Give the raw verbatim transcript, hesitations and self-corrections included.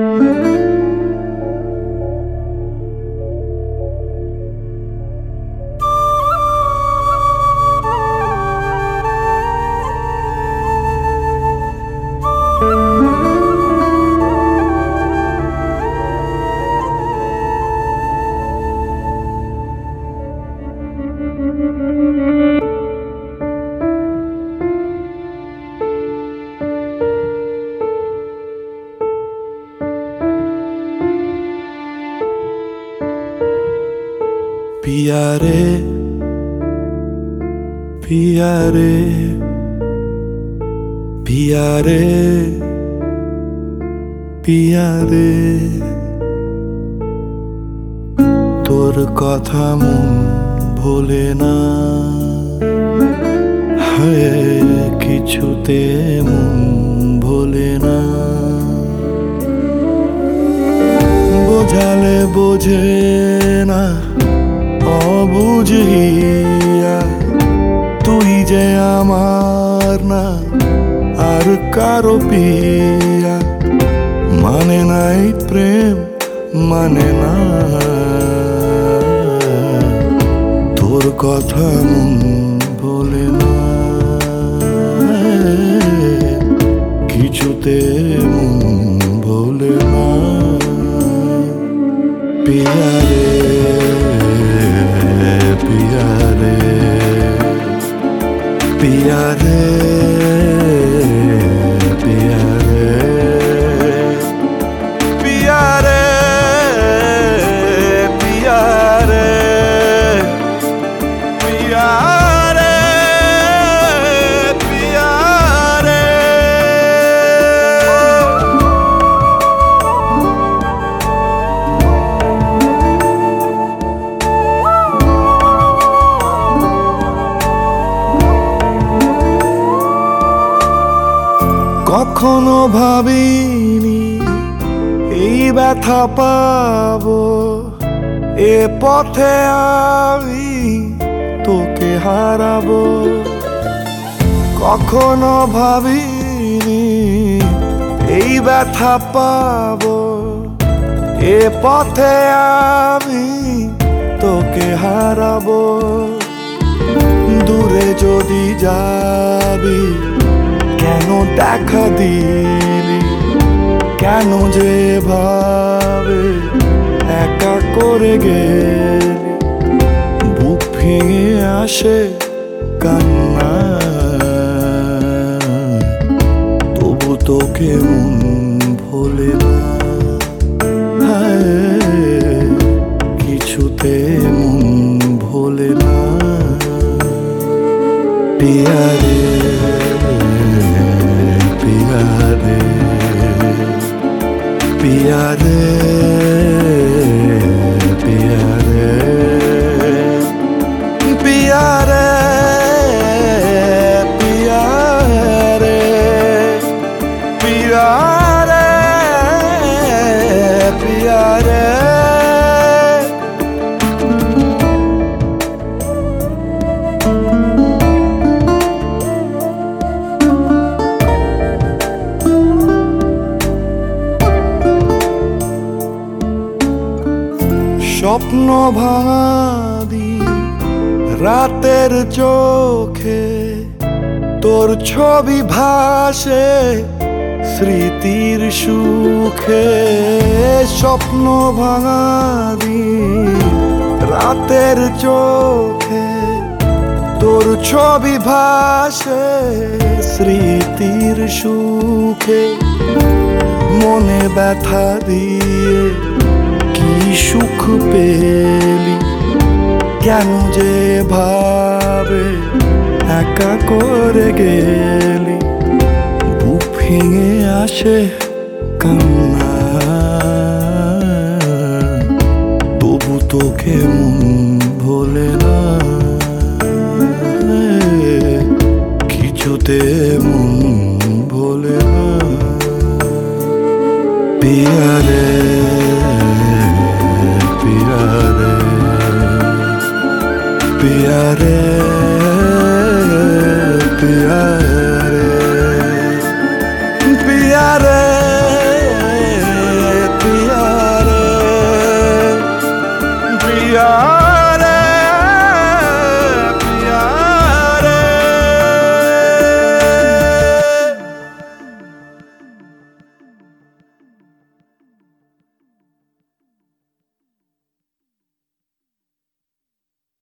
पिया रे पिया रे पिया रे पिया रे তোর কথা মন ভোলে না হায় কিছুতে মন ভোলে না বোঝালে বোঝে না অবুঝিয়া তুই যে আমার না আর কারো পিয়া মানে নাই প্রেম মানে না তোর কথা মন বলে না কিছুতে মন বলে না পিয়া রে पिया रे पिया रे पिया रे पिया रे पिया रे पिया रे पिया रे কখনো ভাবিনি এই ব্যথা পাবো এ পথে আমি তোকে হারাবো কখনো ভাবিনি এই ব্যথা পাবো এ পথে আমি তোকে হারাবো দূরে যদি যাবি কেন দেখা দিলি কেন যে ভাবে একা করে গেলি বুক ভেঙে আসে কান্না তবু তোকে মন ভোলে না কিছুতে মন ভোলে না পিয়া রে पिया रे पिया रे पिया रे पिया रे पिया रे पिया रे पिया रे স্বপ্ন ভাঙি রাতের চোখে তোর ছবি ভাসে স্মৃতির সুখে স্বপ্ন ভাঙি রাতের চোখে তোর ছবি ভাসে স্মৃতির সুখে মনে ব্যথা দিয়ে কি সুখ পেলি কেন যে ভাবে একা করে গেলি বুক ভেঙে আসে কান্না তবু তোকে মন ভোলে না কিছুতে মন ভোলে না পিয়া রে पिया रे पिया रे पिया रे पिया रे দিয়া